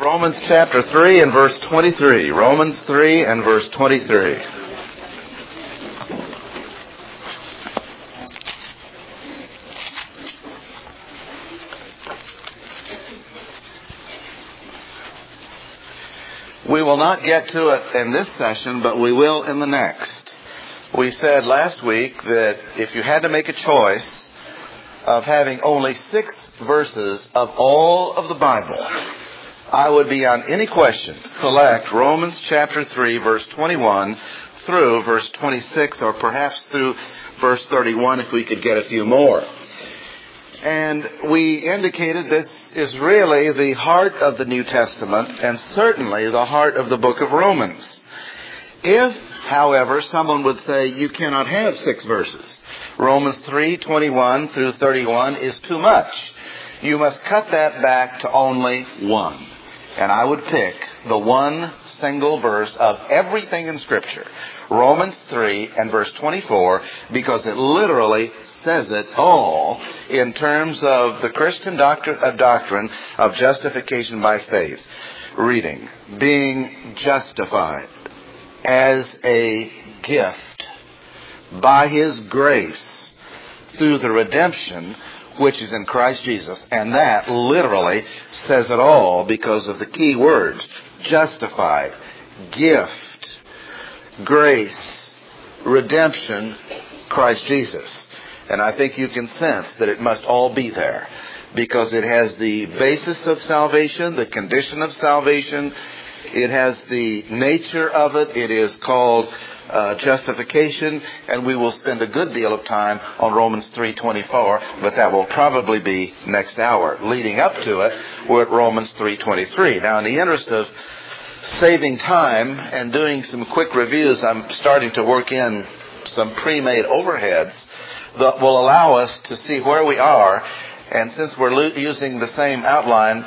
Romans chapter 3 and verse 23. Romans 3 and verse 23. We will not get to it in this session, but we will in the next. We said last week that if you had to make a choice of having only 6 verses of all of the Bible, I would beyond any question select Romans chapter 3 verse 21 through verse 26, or perhaps through verse 31 if we could get a few more. And we indicated this is really the heart of the New Testament and certainly the heart of the book of Romans. If, however, someone would say you cannot have 6 verses, Romans 3:21 through 31 is too much. You must cut that back to only 1. And I would pick the one single verse of everything in Scripture, Romans 3 and verse 24, because it literally says it all in terms of the Christian doctrine of justification by faith. Reading, being justified as a gift by His grace through the redemption which is in Christ Jesus. And that literally says it all because of the key words: justified, gift, grace, redemption, Christ Jesus. And I think you can sense that it must all be there because it has the basis of salvation, the condition of salvation. It has the nature of it. It is called justification, and we will spend a good deal of time on Romans 3:24, but that will probably be next hour. Leading up to it, we're at Romans 3:23. Now, in the interest of saving time and doing some quick reviews, I'm starting to work in some pre-made overheads that will allow us to see where we are. And since we're using the same outline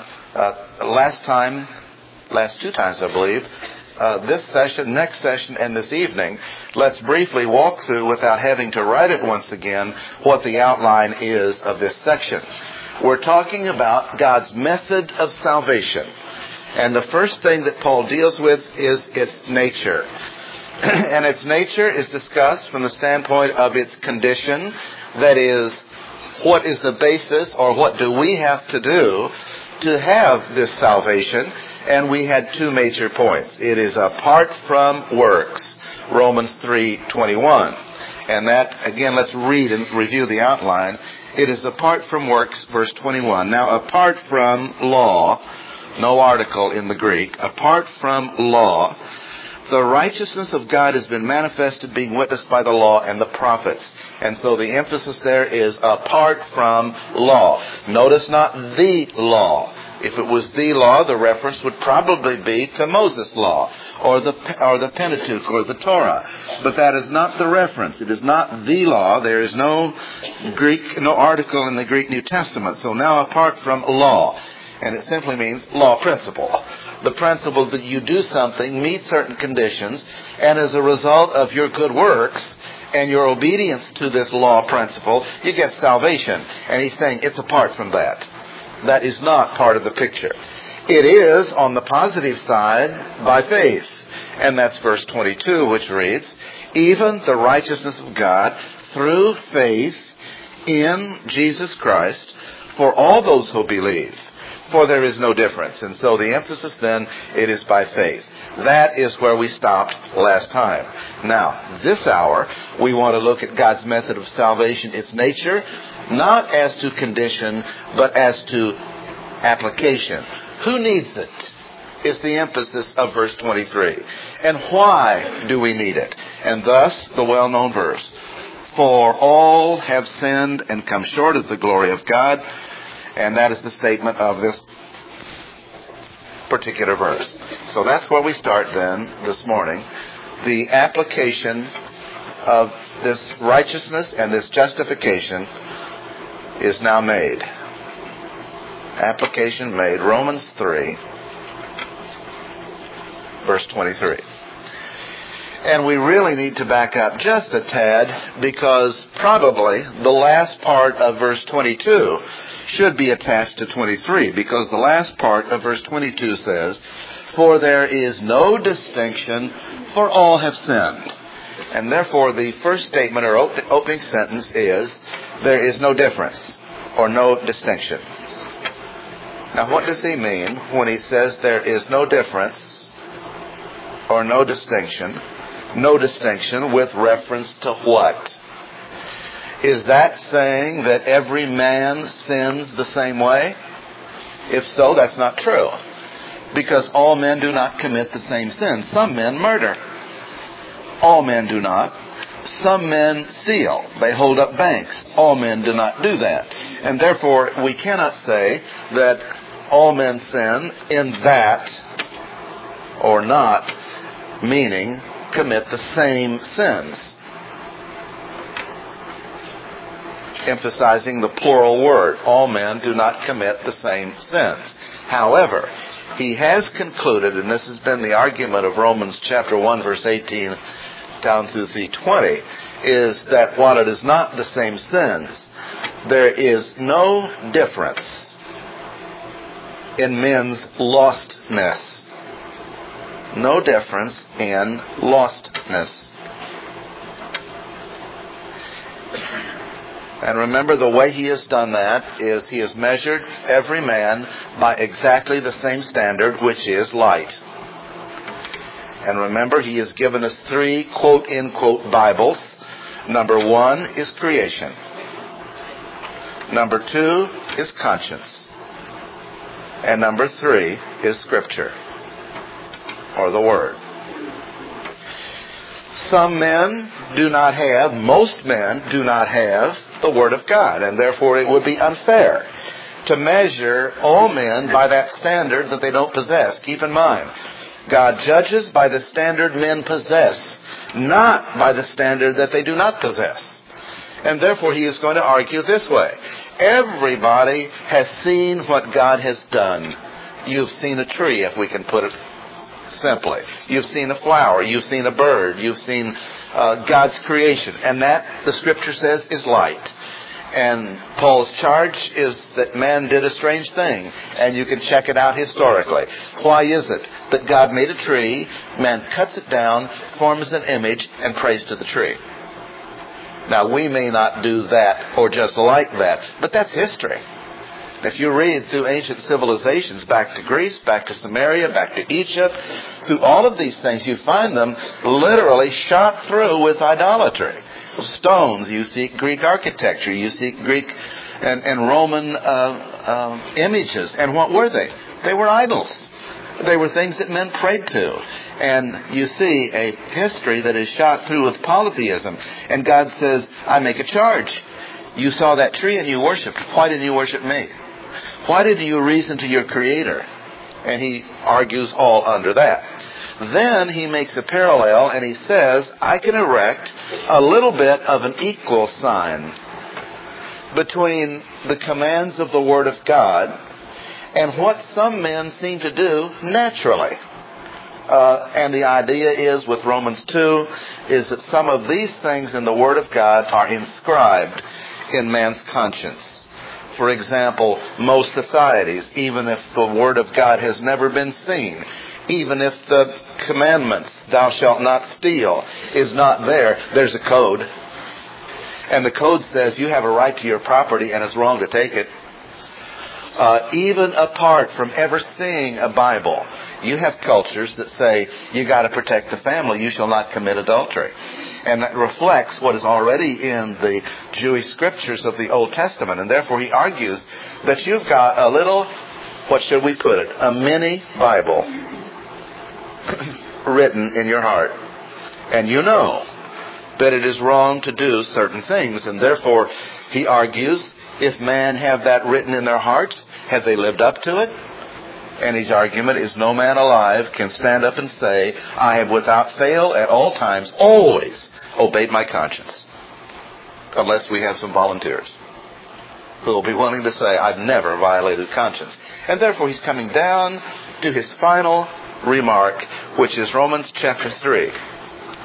last 2 times, I believe, this session, next session, and this evening, let's briefly walk through, without having to write it once again, what the outline is of this section. We're talking about God's method of salvation. And the first thing that Paul deals with is its nature. And its nature is discussed from the standpoint of its condition. That is, what is the basis, or what do we have to do to have this salvation? And we had 2 major points. It is apart from works, Romans 3:21. And that, again, let's read and review the outline. It is apart from works, verse 21. Now, apart from law, no article in the Greek, apart from law, the righteousness of God has been manifested, being witnessed by the law and the prophets. And so the emphasis there is apart from law. Notice not the law. If it was the law, the reference would probably be to Moses' law, or the Pentateuch, or the Torah. But that is not the reference. It is not the law. There is no article in the Greek New Testament. So now apart from law. And it simply means law principle. The principle that you do something, meet certain conditions, and as a result of your good works and your obedience to this law principle, you get salvation. And he's saying it's apart from that. That is not part of the picture. It is, on the positive side, by faith. And that's verse 22, which reads, even the righteousness of God through faith in Jesus Christ for all those who believe. For there is no difference. And so the emphasis then, it is by faith. That is where we stopped last time. Now, this hour, we want to look at God's method of salvation, its nature, not as to condition, but as to application. Who needs it? Is the emphasis of verse 23. And why do we need it? And thus, the well-known verse, for all have sinned and come short of the glory of God. And that is the statement of this particular verse. So that's where we start then this morning. The application of this righteousness and this justification is now made. Application made. Romans 3, verse 23. And we really need to back up just a tad, because probably the last part of verse 22 should be attached to 23, because the last part of verse 22 says, "For there is no distinction, for all have sinned." And therefore the first statement or opening sentence is, there is no difference or no distinction. Now what does he mean when he says there is no difference or no distinction? No distinction with reference to what? Is that saying that every man sins the same way? If so, that's not true. Because all men do not commit the same sin. Some men murder. All men do not. Some men steal. They hold up banks. All men do not do that. And therefore, we cannot say that all men sin in that or not, meaning commit the same sins. Emphasizing the plural word. All men do not commit the same sins. However, he has concluded, and this has been the argument of Romans chapter 1, verse 18 down through the 20, is that while it is not the same sins, there is no difference in men's lostness. No difference in lostness. And remember, the way he has done that is he has measured every man by exactly the same standard, which is light. And remember, he has given us 3 quote-unquote Bibles. Number 1 is creation. Number 2 is conscience. And number 3 is Scripture, or the Word. Some men do not have, most men do not have the Word of God, and therefore it would be unfair to measure all men by that standard that they don't possess. Keep in mind, God judges by the standard men possess, not by the standard that they do not possess. And therefore he is going to argue this way. Everybody has seen what God has done. You've seen a tree, if we can put it simply. You've seen a flower. You've seen a bird. You've seen God's creation. And that, the Scripture says, is light. And Paul's charge is that man did a strange thing. And you can check it out historically. Why is it that God made a tree, man cuts it down, forms an image, and prays to the tree? Now, we may not do that or just like that, but that's history. If you read through ancient civilizations, back to Greece, back to Samaria, back to Egypt, through all of these things, you find them literally shot through with idolatry. Stones, you see Greek architecture, you see Greek and Roman images. And what were they? They were idols. They were things that men prayed to. And you see a history that is shot through with polytheism. And God says, I make a charge. You saw that tree and you worshipped. Why didn't you worship me? Why didn't you reason to your Creator? And he argues all under that. Then he makes a parallel and he says, I can erect a little bit of an equal sign between the commands of the Word of God and what some men seem to do naturally. And the idea is, with Romans 2, is that some of these things in the Word of God are inscribed in man's conscience. For example, most societies, even if the Word of God has never been seen, even if the commandments, thou shalt not steal, is not there, there's a code. And the code says you have a right to your property and it's wrong to take it. Even apart from ever seeing a Bible, you have cultures that say you got to protect the family. You shall not commit adultery, and that reflects what is already in the Jewish scriptures of the Old Testament. And therefore, he argues that you've got a little, what should we put it, a mini Bible written in your heart, and you know that it is wrong to do certain things, and therefore, he argues, if man have that written in their hearts, have they lived up to it? And his argument is no man alive can stand up and say, I have without fail at all times always obeyed my conscience. Unless we have some volunteers who will be willing to say, I've never violated conscience. And therefore he's coming down to his final remark, which is Romans chapter 3.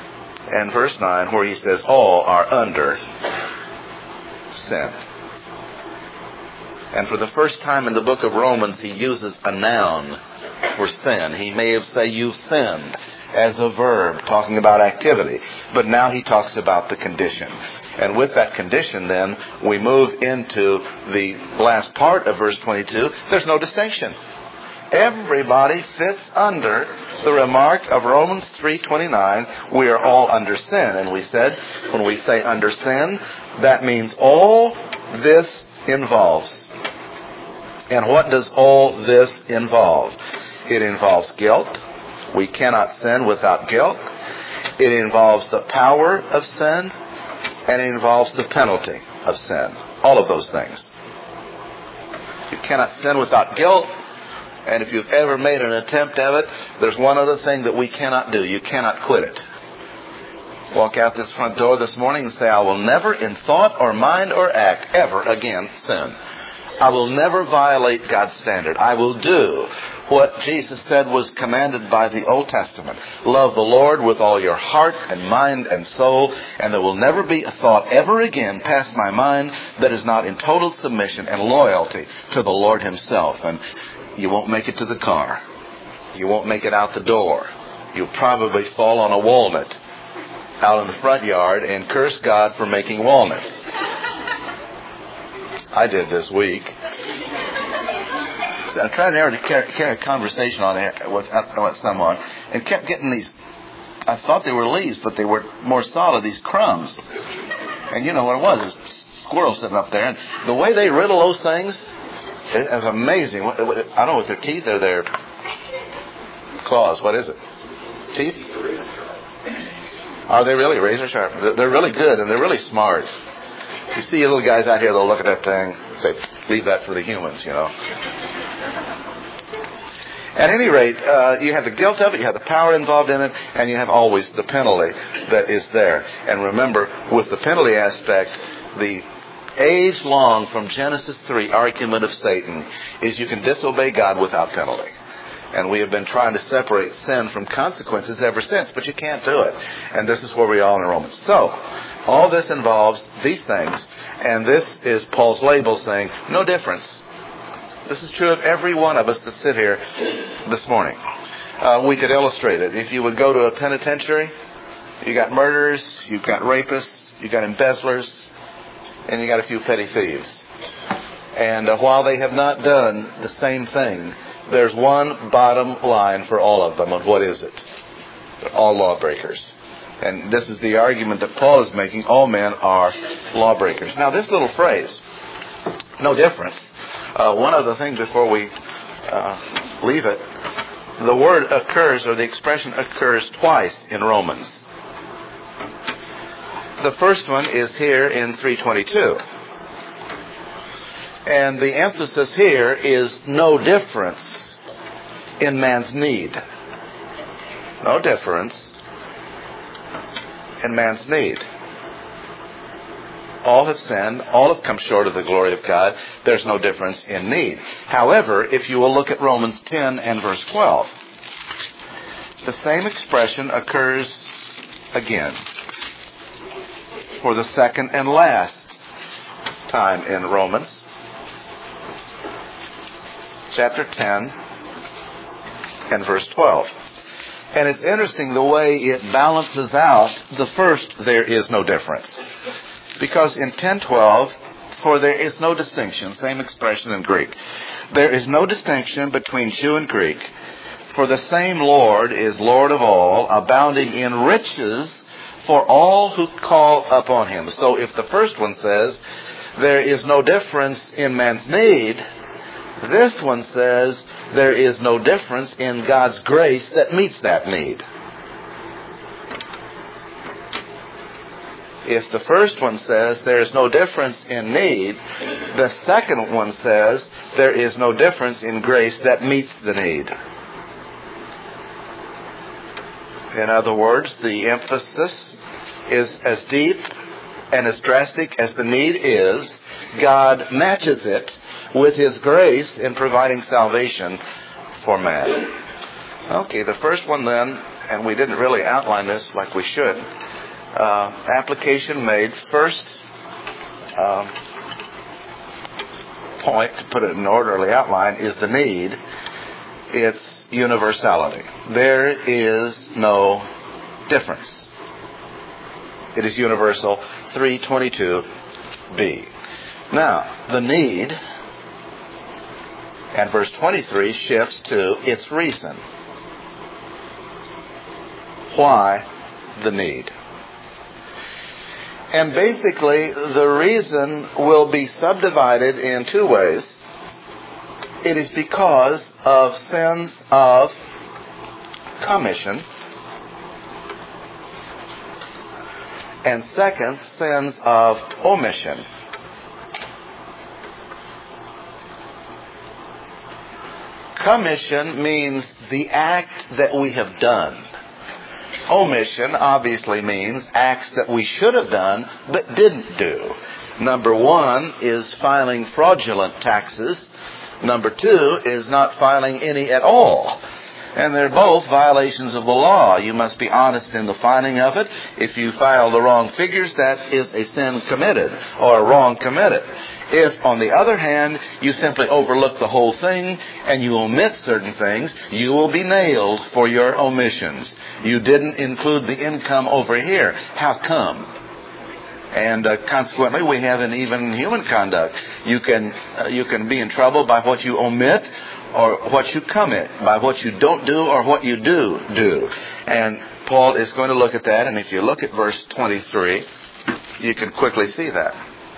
and verse 9, where he says, all are under sin. And for the first time in the book of Romans, he uses a noun for sin. He may have said, you've sinned, as a verb, talking about activity. But now he talks about the condition. And with that condition, then, we move into the last part of verse 22. There's no distinction. Everybody fits under the remark of Romans 3:29, we are all under sin. And we said, when we say under sin, that means all this involves. And what does all this involve? It involves guilt. We cannot sin without guilt. It involves the power of sin, and it involves the penalty of sin. All of those things. You cannot sin without guilt. And if you've ever made an attempt at it, there's one other thing that we cannot do. You cannot quit it. Walk out this front door this morning and say, I will never in thought or mind or act ever again sin. I will never violate God's standard. I will do what Jesus said was commanded by the Old Testament. Love the Lord with all your heart and mind and soul, and there will never be a thought ever again pass my mind that is not in total submission and loyalty to the Lord Himself. And you won't make it to the car. You won't make it out the door. You'll probably fall on a walnut out in the front yard and curse God for making walnuts. I did this week. So I tried to carry a conversation on air with someone, and kept getting these. I thought they were leaves, but they were more solid. These crumbs, and you know what it was? It was squirrels sitting up there, and the way they riddle those things is amazing. I don't know what their teeth or their claws. What is it? Teeth? Are they really razor sharp? They're really good, and they're really smart. You see little guys out here, they'll look at that thing, say, leave that for the humans, you know. At any rate, you have the guilt of it, you have the power involved in it, and you have always the penalty that is there. And remember, with the penalty aspect, the age-long from Genesis 3 argument of Satan is you can disobey God without penalty. And we have been trying to separate sin from consequences ever since, but you can't do it. And this is where we are in Romans. So, all this involves these things, and this is Paul's label saying, no difference. This is true of every one of us that sit here this morning. We could illustrate it. If you would go to a penitentiary, you got murderers, you've got rapists, you got embezzlers, and you got a few petty thieves. And while they have not done the same thing, there's one bottom line for all of them. And what is it? They're all lawbreakers. And this is the argument that Paul is making. All men are lawbreakers. Now, this little phrase, no difference. One other thing before we leave it. The word occurs, or the expression occurs twice in Romans. The first one is here in 3:22. And the emphasis here is no difference in man's need. No difference in man's need. All have sinned. All have come short of the glory of God. There's no difference in need. However, if you will look at Romans 10 and verse 12, the same expression occurs again for the second and last time in Romans. Chapter 10 and verse 12. And it's interesting the way it balances out the first, there is no difference. Because in 10:12, for there is no distinction, same expression in Greek. There is no distinction between Jew and Greek, for the same Lord is Lord of all, abounding in riches for all who call upon Him. So if the first one says, there is no difference in man's need, this one says, there is no difference in God's grace that meets that need. If the first one says there is no difference in need, the second one says there is no difference in grace that meets the need. In other words, the emphasis is as deep and as drastic as the need is. God matches it with His grace in providing salvation for man. Okay, the first one then, and we didn't really outline this like we should, application made. First point, to put it in an orderly outline, is the need. It's universality. There is no difference. It is universal. 3:22b. Now, the need, and verse 23 shifts to its reason. Why the need? And basically, the reason will be subdivided in two ways. It is because of sins of commission, and second, sins of omission. Commission means the act that we have done. Omission obviously means acts that we should have done but didn't do. Number one is filing fraudulent taxes. Number two is not filing any at all. And they're both violations of the law. You must be honest in the filing of it. If you file the wrong figures, that is a sin committed or a wrong committed. If, on the other hand, you simply overlook the whole thing and you omit certain things, you will be nailed for your omissions. You didn't include the income over here. How come? And consequently, we have an even human conduct. You can be in trouble by what you omit or what you commit, by what you don't do or what you do. And Paul is going to look at that, and if you look at verse 23, you can quickly see that.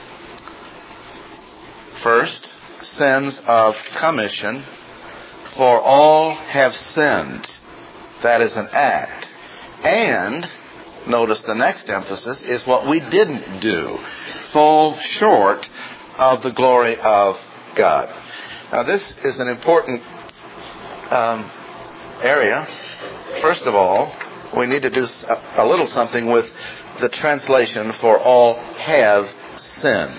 First, sins of commission, for all have sinned. That is an act. And, notice the next emphasis, is what we didn't do. Fall short of the glory of God. Now, this is an important area. First of all, we need to do a little something with the translation, for all have sinned.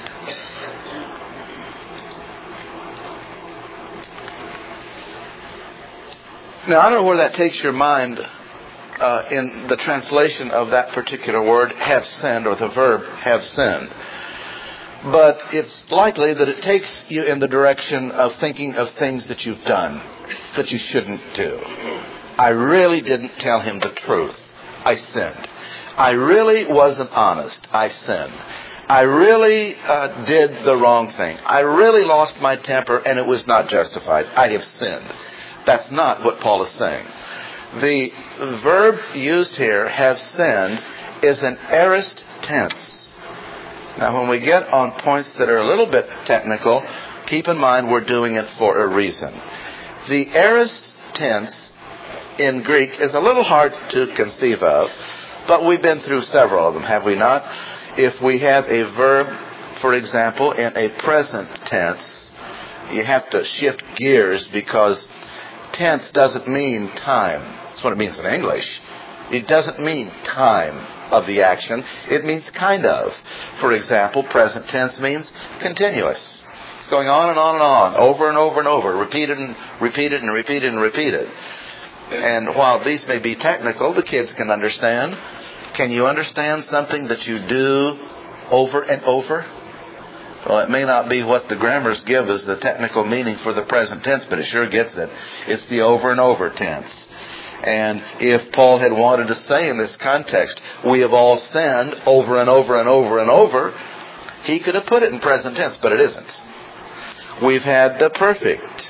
Now, I don't know where that takes your mind in the translation of that particular word, have sinned, or the verb have sinned. But it's likely that it takes you in the direction of thinking of things that you've done that you shouldn't do. I really didn't tell him the truth. I sinned. I really wasn't honest. I sinned. I really did the wrong thing. I really lost my temper and it was not justified. I have sinned. That's not what Paul is saying. The verb used here, have sinned, is an aorist tense. Now, when we get on points that are a little bit technical, keep in mind we're doing it for a reason. The aorist tense in Greek is a little hard to conceive of, but we've been through several of them, have we not? If we have a verb, for example, in a present tense, you have to shift gears because tense doesn't mean time. That's what it means in English. It doesn't mean time of the action. It means kind of. For example, present tense means continuous. It's going on and on and on, over and over and over, repeated and repeated and repeated and repeated. And while these may be technical, the kids can understand. Can you understand something that you do over and over? Well, it may not be what the grammars give as the technical meaning for the present tense, but it sure gets it. It's the over and over tense. And if Paul had wanted to say in this context, we have all sinned over and over and over and over, he could have put it in present tense, but it isn't. We've had the perfect,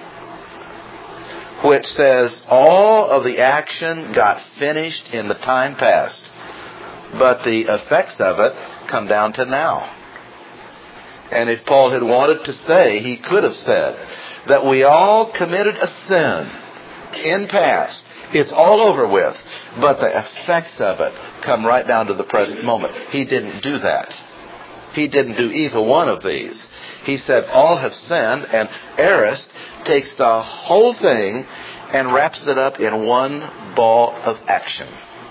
which says all of the action got finished in the time past, but the effects of it come down to now. And if Paul had wanted to say, he could have said that we all committed a sin in past. It's all over with, but the effects of it come right down to the present moment. He didn't do that. He didn't do either one of these. He said all have sinned, and aorist takes the whole thing and wraps it up in one ball of action.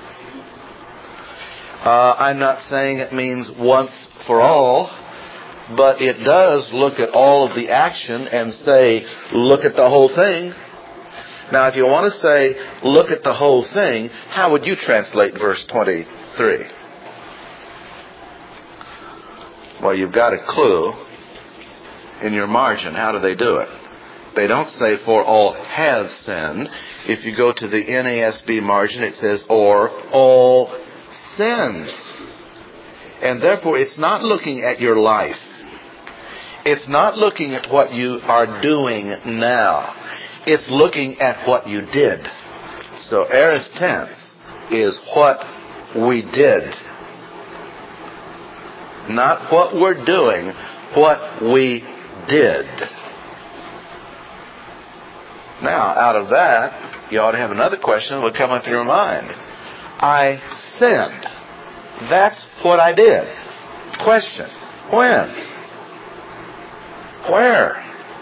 I'm not saying it means once for all, but it does look at all of the action and say, look at the whole thing. Now, if you want to say, look at the whole thing, how would you translate verse 23? Well, you've got a clue in your margin. How do they do it? They don't say for all have sinned. If you go to the NASB margin, it says or all sinned. And therefore, it's not looking at your life. It's not looking at what you are doing now. It's looking at what you did. So aorist tense is what we did. Not what we're doing, what we did. Now, out of that, you ought to have another question that would come up in your mind. I sinned. That's what I did. Question. When? Where?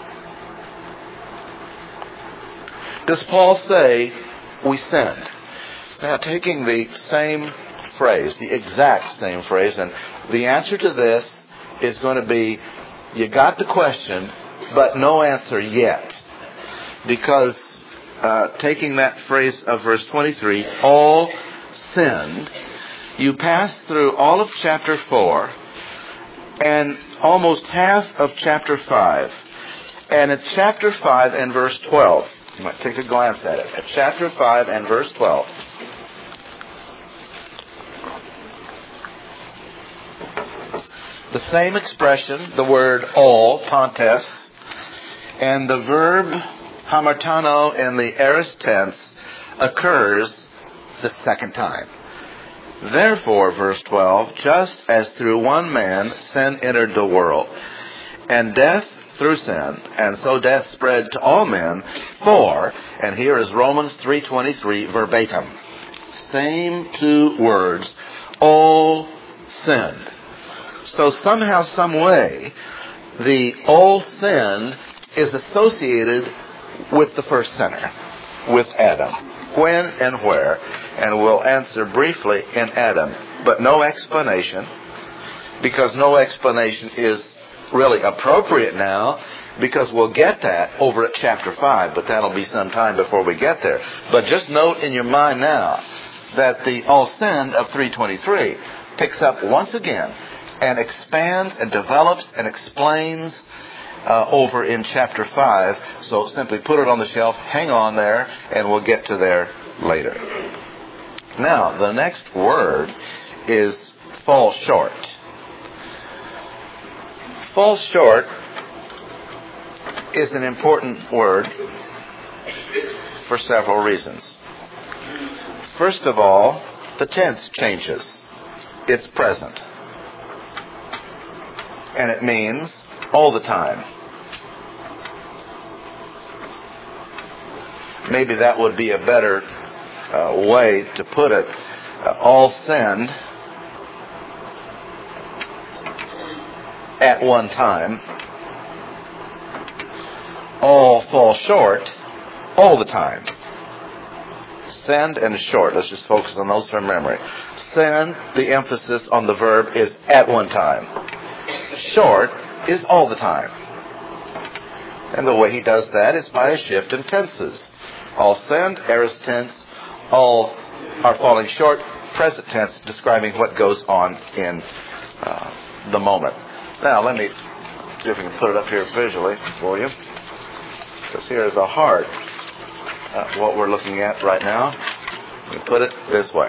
Does Paul say we sinned? Now, taking the same phrase, the exact same phrase, and the answer to this is going to be, you got the question, but no answer yet. Because taking that phrase of verse 23, all sinned, you pass through all of chapter 4 and almost half of chapter 5. And at chapter 5 and verse 12, you might take a glance at it. At chapter 5 and verse 12. The same expression, the word all, pontes, and the verb hamartano in the aorist tense occurs the second time. Therefore, verse 12, just as through one man sin entered the world, and death through sin, and so death spread to all men, for, and here is Romans 3:23 verbatim, same two words, all sinned. So somehow, some way, the all sinned is associated with the first sinner, with Adam. When and where? And we'll answer briefly in Adam, but no explanation, because no explanation is really appropriate now, because we'll get that over at chapter 5, but that'll be some time before we get there. But just note in your mind now that the all sinned of 3:23 picks up once again and expands and develops and explains over in chapter 5. So simply put it on the shelf, hang on there, and we'll get to there later. Now, the next word is fall short. Fall short is an important word for several reasons. First of all, the tense changes. It's present. And it means all the time. Maybe that would be a better way to put it. All sinned at one time. All fall short all the time. Sinned and short. Let's just focus on those from memory. Sin, the emphasis on the verb is at one time. Short is all the time. And the way he does that is by a shift in tenses. All sinned, aorist tense. All are falling short, present tense, describing what goes on in the moment. Now, let me see if we can put it up here visually for you. Because here is the heart of what we're looking at right now. We put it this way.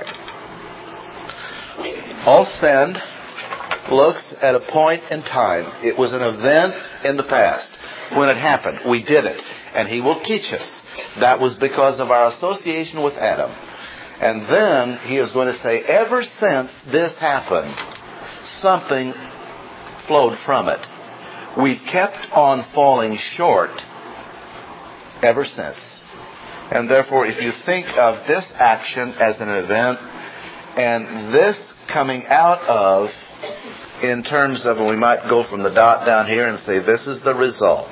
All sinned looks at a point in time. It was an event in the past. When it happened, we did it. And he will teach us. That was because of our association with Adam. And then he is going to say, ever since this happened, something flowed from it. We've kept on falling short ever since. And therefore, if you think of this action as an event, and this coming out of, in terms of, and we might go from the dot down here and say, this is the result.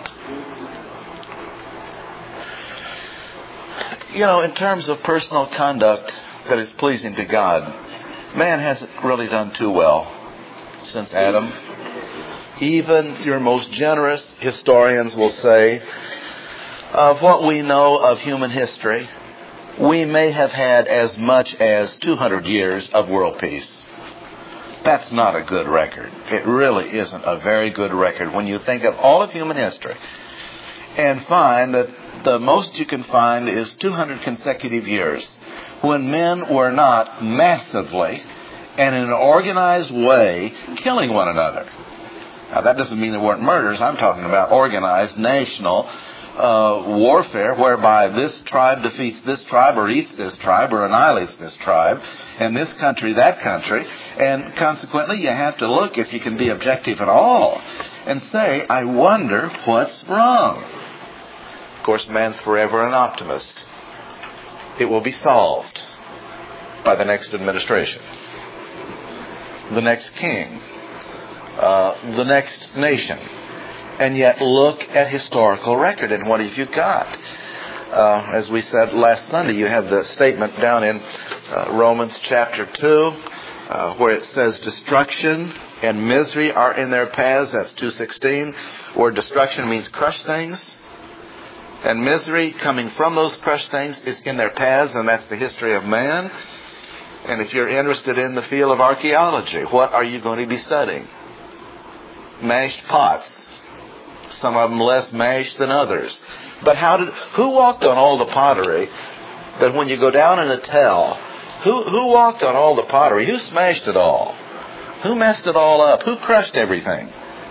You know, in terms of personal conduct that is pleasing to God, man hasn't really done too well since Adam. Even your most generous historians will say, of what we know of human history, we may have had as much as 200 years of world peace. That's not a good record. It really isn't a very good record when you think of all of human history and find that the most you can find is 200 consecutive years when men were not massively and in an organized way killing one another. Now, that doesn't mean there weren't murders. I'm talking about organized national warfare whereby this tribe defeats this tribe or eats this tribe or annihilates this tribe, and this country that country. And consequently, you have to look, if you can be objective at all, and say, I wonder what's wrong. Of course, man's forever an optimist. It will be solved by the next administration, the next king, the next nation. And yet look at historical record, and what have you got? As we said last Sunday, you have the statement down in Romans chapter 2, where it says destruction and misery are in their paths. That's 2:16, where destruction means crushed things. And misery coming from those crushed things is in their paths, and that's the history of man. And if you're interested in the field of archaeology, what are you going to be studying? Mashed pots. Some of them less mashed than others. But who walked on all the pottery that when you go down in a tell, who walked on all the pottery? Who smashed it all? Who messed it all up? Who crushed everything?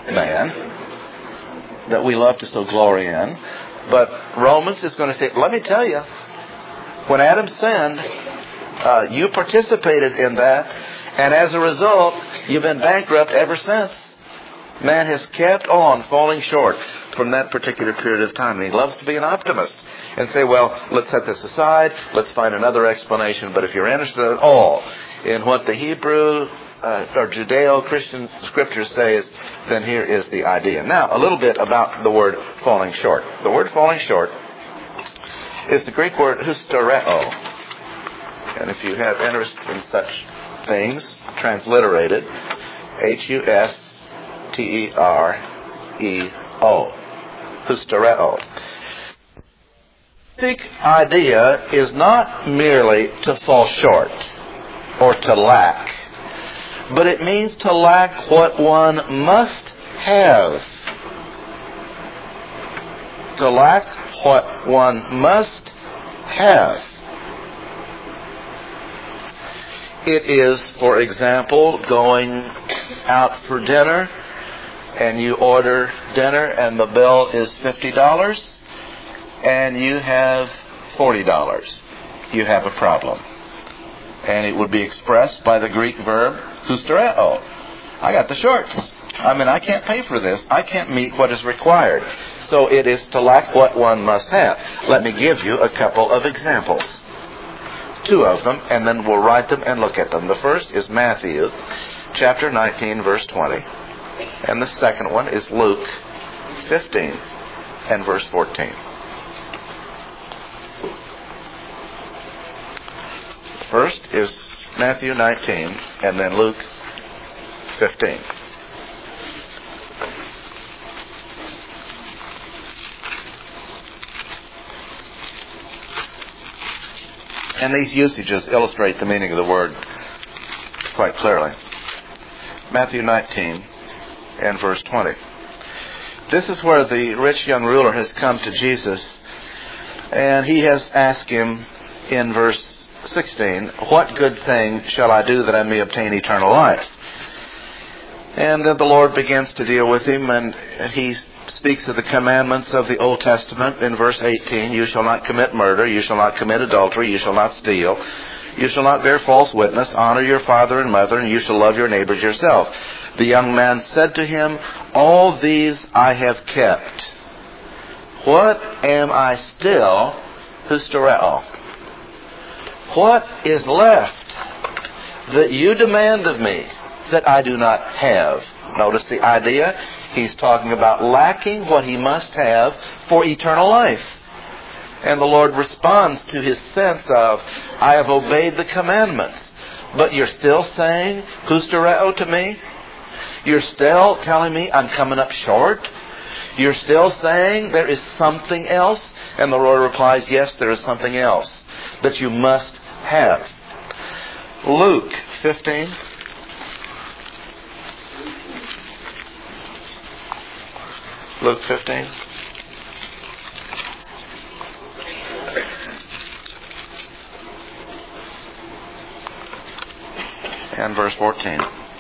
Man. That we love to so glory in. But Romans is going to say, let me tell you, when Adam sinned, you participated in that, and as a result, you've been bankrupt ever since. Man has kept on falling short from that particular period of time. And he loves to be an optimist and say, well, let's set this aside. Let's find another explanation. But if you're interested at all in what the Hebrew or Judeo-Christian scriptures say, then here is the idea. Now, a little bit about the word falling short. The word falling short is the Greek word hystereo. And if you have interest in such things, transliterated, Hustereo. Hystereo. The idea is not merely to fall short or to lack, but it means to lack what one must have. To lack what one must have. It is, for example, going out for dinner, and you order dinner and the bill is $50 and you have $40. You have a problem. And it would be expressed by the Greek verb hystereo. I got the shorts. I can't pay for this. I can't meet what is required. So it is to lack what one must have. Let me give you a couple of examples. Two of them, and then we'll write them and look at them. The first is Matthew chapter 19, verse 20. And the second one is Luke 15 and verse 14. First is Matthew 19 and then Luke 15. And these usages illustrate the meaning of the word quite clearly. Matthew 19 and verse 20. This is where the rich young ruler has come to Jesus, and he has asked him in verse 16, what good thing shall I do that I may obtain eternal life? And then the Lord begins to deal with him, and he speaks of the commandments of the Old Testament in verse 18. You shall not commit murder, you shall not commit adultery, you shall not steal, you shall not bear false witness, honor your father and mother, and you shall love your neighbors yourself. The young man said to him, all these I have kept. What am I still hystereo? What is left that you demand of me that I do not have? Notice the idea. He's talking about lacking what he must have for eternal life. And the Lord responds to his sense of, I have obeyed the commandments, but you're still saying hystereo to me? You're still telling me I'm coming up short? You're still saying there is something else? And the Lord replies, yes, there is something else that you must have. Luke 15 Luke 15. And verse 14.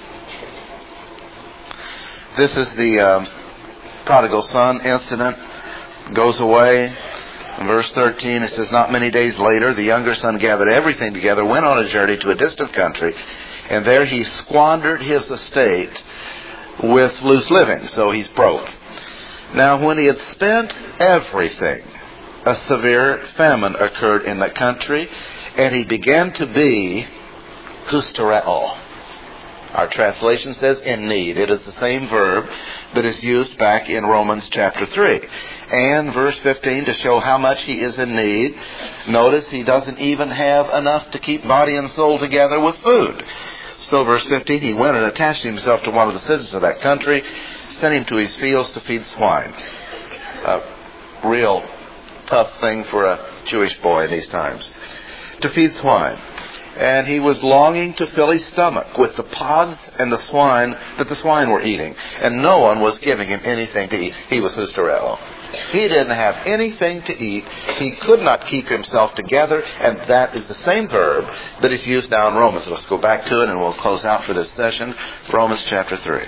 This is the prodigal son incident. Goes away. In verse 13 it says, not many days later, the younger son gathered everything together, went on a journey to a distant country, and there he squandered his estate with loose living. So he's broke. Now when he had spent everything, a severe famine occurred in the country, and he began to be hustereo. Our translation says in need. It is the same verb that is used back in Romans chapter 3. And verse 15, to show how much he is in need, notice he doesn't even have enough to keep body and soul together with food. So verse 15, he went and attached himself to one of the citizens of that country, sent him to his fields to feed swine. A real tough thing for a Jewish boy in these times. To feed swine. And he was longing to fill his stomach with the pods and the swine that the swine were eating. And no one was giving him anything to eat. He was hustereo. He didn't have anything to eat. He could not keep himself together. And that is the same verb that is used now in Romans. Let's go back to it and we'll close out for this session. Romans chapter 3.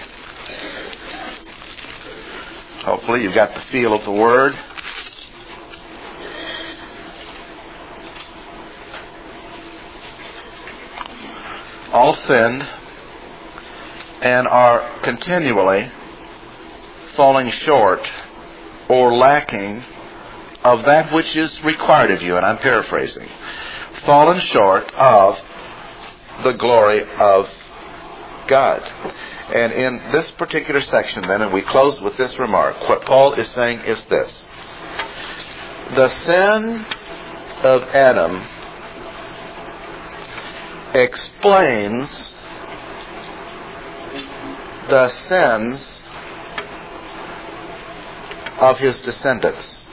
Hopefully you've got the feel of the word. All sinned and are continually falling short or lacking of that which is required of you. And I'm paraphrasing. Fallen short of the glory of God. And in this particular section then, and we close with this remark, what Paul is saying is this. The sin of Adam explains the sins of his descendants.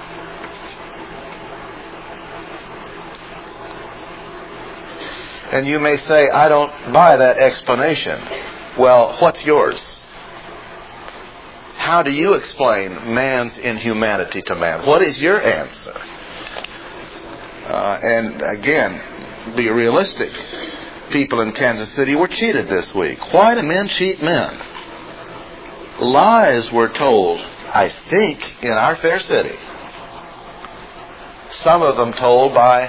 And you may say, I don't buy that explanation. Well, what's yours? How do you explain man's inhumanity to man? What is your answer? And again, be realistic. People in Kansas City were cheated this week. Why do men cheat men? Lies were told, I think, in our fair city. Some of them told by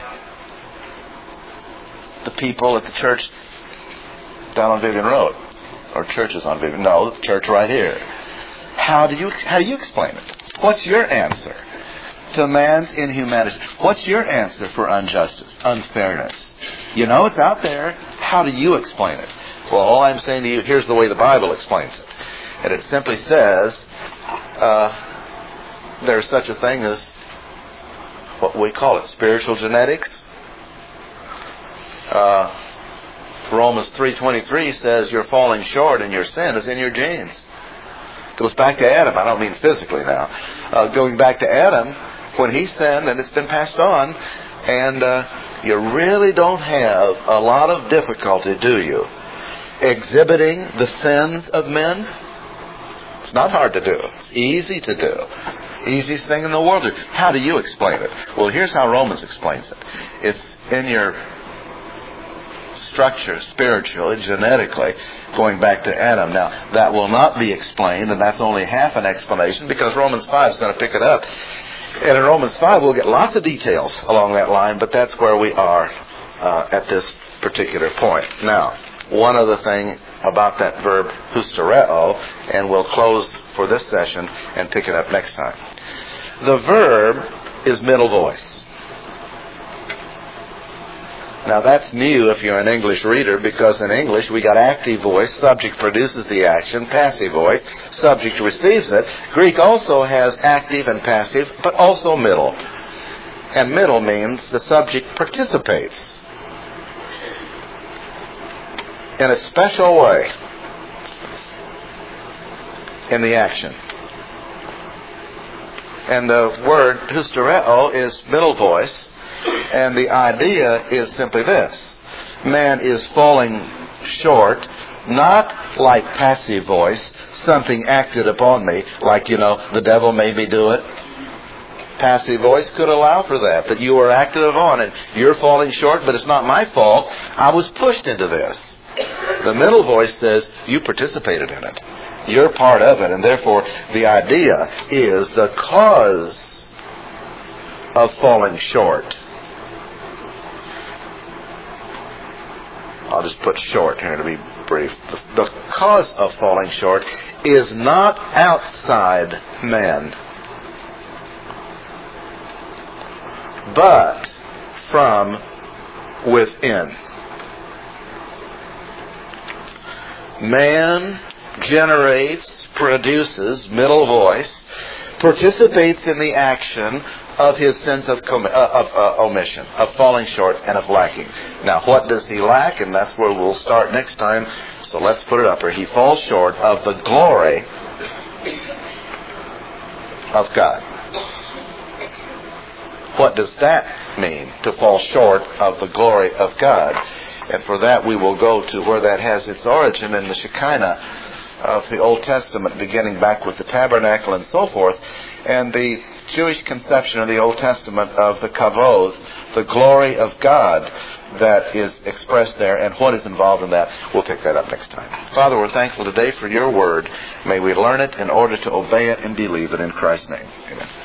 the people at the church down on Vivian Road. Or churches on Vivian. No, the church right here. How do you explain it? What's your answer to man's inhumanity? What's your answer for injustice, unfairness? You know it's out there. How do you explain it? Well, all I'm saying to you, here's the way the Bible explains it. And it simply says there's such a thing as what we call it, spiritual genetics. Romans 3:23 says you're falling short and your sin is in your genes. It goes back to Adam. I don't mean physically now. Going back to Adam, when he sinned and it's been passed on, and you really don't have a lot of difficulty, do you, exhibiting the sins of men? It's not hard to do. It's easy to do. Easiest thing in the world to do. How do you explain it? Well, here's how Romans explains it. It's in your structure, spiritually, genetically, going back to Adam. Now, that will not be explained, and that's only half an explanation, because Romans 5 is going to pick it up. And in Romans 5, we'll get lots of details along that line, but that's where we are at this particular point. Now, one other thing about that verb hustereo, and we'll close for this session and pick it up next time. The verb is middle voice. Now that's new if you're an English reader, because in English we got active voice, subject produces the action, passive voice, subject receives it. Greek also has active and passive, but also middle. And middle means the subject participates in a special way in the action. And the word hustereo is middle voice. And the idea is simply this. Man is falling short Not like passive voice, something acted upon me, like, the devil made me do it. Passive voice could allow for that you were acted upon and you're falling short, but it's not my fault. I was pushed into this. The middle voice says, you participated in it. You're part of it, and therefore the idea is the cause of falling short. I'll just put short here to be brief. The cause of falling short is not outside man, but from within. Man generates, produces, middle voice, participates in the action of his sense of omission, of falling short and of lacking. Now, what does he lack? And that's where we'll start next time. So let's put it up here. He falls short of the glory of God. What does that mean, to fall short of the glory of God? And for that we will go to where that has its origin in the Shekinah of the Old Testament, beginning back with the tabernacle and so forth, and the Jewish conception of the Old Testament of the kavod, the glory of God that is expressed there, and what is involved in that. We'll pick that up next time. Father, we're thankful today for your word. May we learn it in order to obey it and believe it in Christ's name. Amen.